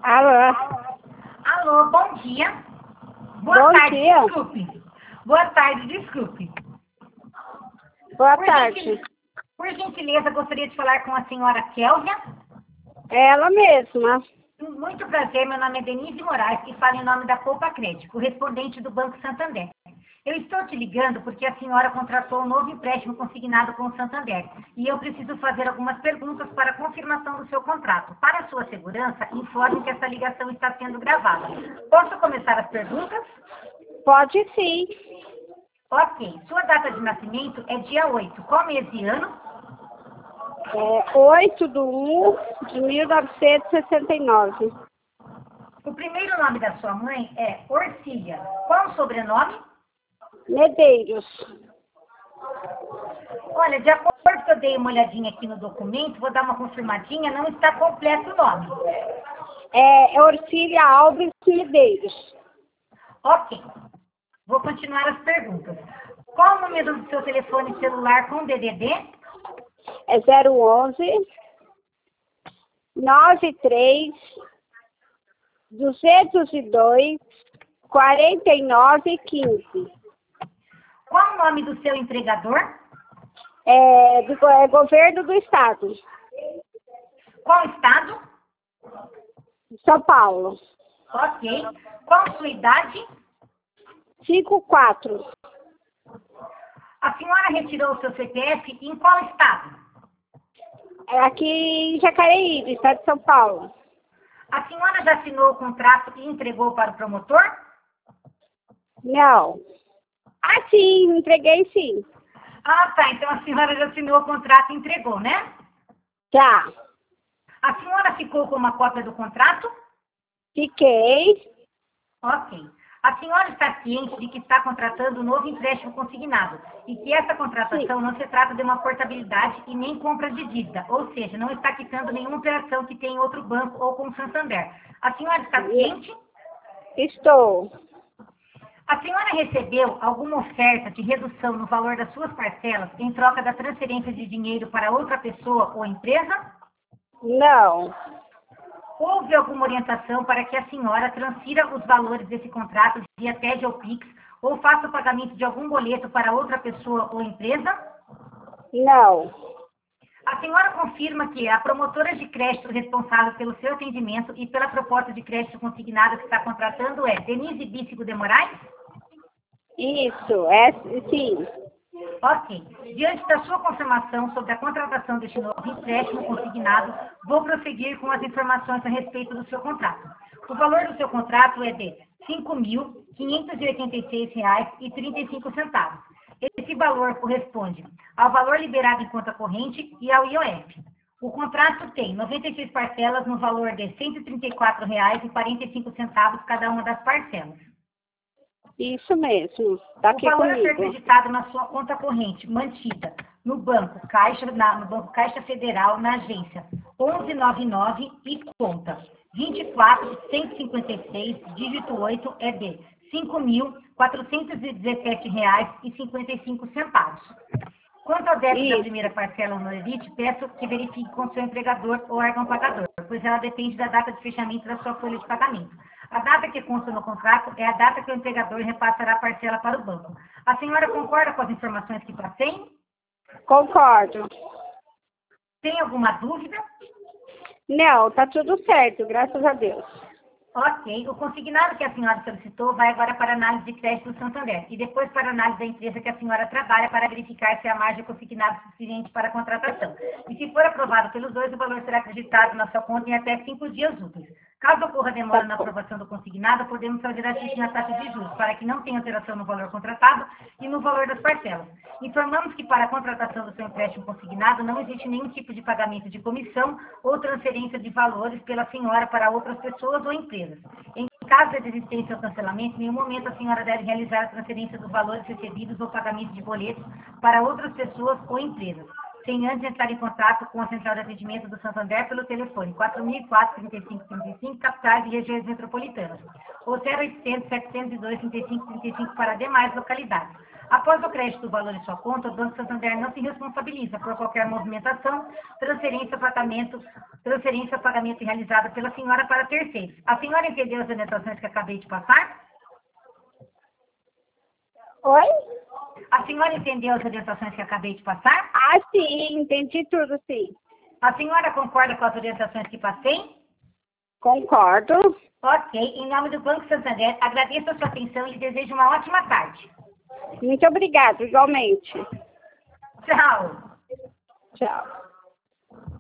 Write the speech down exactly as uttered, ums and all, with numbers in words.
Alô? Alô, bom dia. Boa Bom tarde, dia. desculpe. Boa tarde, desculpe. Boa Por, tarde. gentil- por gentileza, gostaria de falar com a senhora Kélvia. É ela mesma. Muito prazer, meu nome é Denise Moraes e falo em nome da Poupa Crédito, correspondente do Banco Santander. Eu estou te ligando porque a senhora contratou um novo empréstimo consignado com o Santander e eu preciso fazer algumas perguntas para a confirmação do seu contrato. Para sua segurança, informe que essa ligação está sendo gravada. Posso começar as perguntas? Pode sim. Ok. Sua data de nascimento é dia oito. Qual mês e ano? É oito de um de mil novecentos e sessenta e nove. O primeiro nome da sua mãe é Orcília. Qual o sobrenome? Medeiros. Olha, de acordo que eu dei uma olhadinha aqui no documento, vou dar uma confirmadinha, não está completo o nome. É, é Orcília Alves Medeiros. Ok. Vou continuar as perguntas. Qual o número do seu telefone celular com D D D? É zero onze noventa e três duzentos e dois quarenta e nove quinze. Qual o nome do seu empregador? É, do, é governo do estado Qual estado? de São Paulo. Ok. Qual sua idade? cinquenta e quatro. A senhora retirou o seu C P F em qual estado? É aqui em Jacareí, no estado de São Paulo. A senhora já assinou o contrato e entregou para o promotor? Não. Ah, sim, entreguei sim. Ah, tá. Então a senhora já assinou o contrato e entregou, né? Já. A senhora ficou com uma cópia do contrato? Fiquei. Ok. A senhora está ciente de que está contratando um novo empréstimo consignado e que essa Sim. contratação não se trata de uma portabilidade e nem compra de dívida, ou seja, não está quitando nenhuma operação que tem em outro banco ou com o Santander. A senhora está ciente? Estou. A senhora recebeu alguma oferta de redução no valor das suas parcelas em troca da transferência de dinheiro para outra pessoa ou empresa? Não. Houve alguma orientação para que a senhora transfira os valores desse contrato via T E D ou Pix ou faça o pagamento de algum boleto para outra pessoa ou empresa? Não. A senhora confirma que a promotora de crédito responsável pelo seu atendimento e pela proposta de crédito consignada que está contratando é Denise Bícigo de Moraes? Isso. É, sim. Ok. Diante da sua confirmação sobre a contratação deste novo empréstimo consignado, vou prosseguir com as informações a respeito do seu contrato. O valor do seu contrato é de cinco mil quinhentos e oitenta e seis reais e trinta e cinco centavos. Esse valor corresponde ao valor liberado em conta corrente e ao I O F. O contrato tem noventa e seis parcelas no valor de cento e trinta e quatro reais e quarenta e cinco centavos cada uma das parcelas. Isso mesmo. Está O aqui valor a ser comigo. acreditado na sua conta corrente, mantida no Banco Caixa, na- no Banco Caixa Federal, na agência onze noventa e nove e conta vinte e quatro cento e cinquenta e seis, dígito oito, é de cinco mil quatrocentos e dezessete reais e cinquenta e cinco centavos. Quanto ao débito da Isso. primeira parcela no Elite, peço que verifique com seu empregador ou órgão pagador, pois ela depende da data de fechamento da sua folha de pagamento. A data que consta no contrato é a data que o empregador repassará a parcela para o banco. A senhora concorda com as informações que passei? Concordo. Tem alguma dúvida? Não, tá tudo certo, graças a Deus. Ok. O consignado que a senhora solicitou vai agora para a análise de crédito do Santander e depois para a análise da empresa que a senhora trabalha para verificar se a margem consignada é suficiente para a contratação. E se for aprovado pelos dois, o valor será acreditado na sua conta em até cinco dias úteis. Caso ocorra demora Tá na bom. aprovação do consignado, podemos fazer ajuste na taxa de juros para que não tenha alteração no valor contratado e no valor das parcelas. Informamos que para a contratação do seu empréstimo consignado não existe nenhum tipo de pagamento de comissão ou transferência de valores pela senhora para outras pessoas ou empresas. Em caso de desistência ou cancelamento, em nenhum momento a senhora deve realizar a transferência dos valores recebidos ou pagamento de boletos para outras pessoas ou empresas, sem antes entrar em contato com a central de atendimento do Santander pelo telefone quatro mil e quatro, trinta e cinco, trinta e cinco, capitais e regiões metropolitanas, ou zero oitocentos, setecentos e dois, trinta e cinco, trinta e cinco para demais localidades. Após o crédito do valor em sua conta, o Banco Santander não se responsabiliza por qualquer movimentação, transferência, pagamento, transferência ou pagamento realizada pela senhora para terceiros. A senhora entendeu as orientações que acabei de passar? Oi? A senhora entendeu as orientações que acabei de passar? Ah, sim, entendi tudo, sim. A senhora concorda com as orientações que passei? Concordo. Ok. Em nome do Banco Santander, agradeço a sua atenção e lhe desejo uma ótima tarde. Muito obrigada, igualmente. Tchau. Tchau.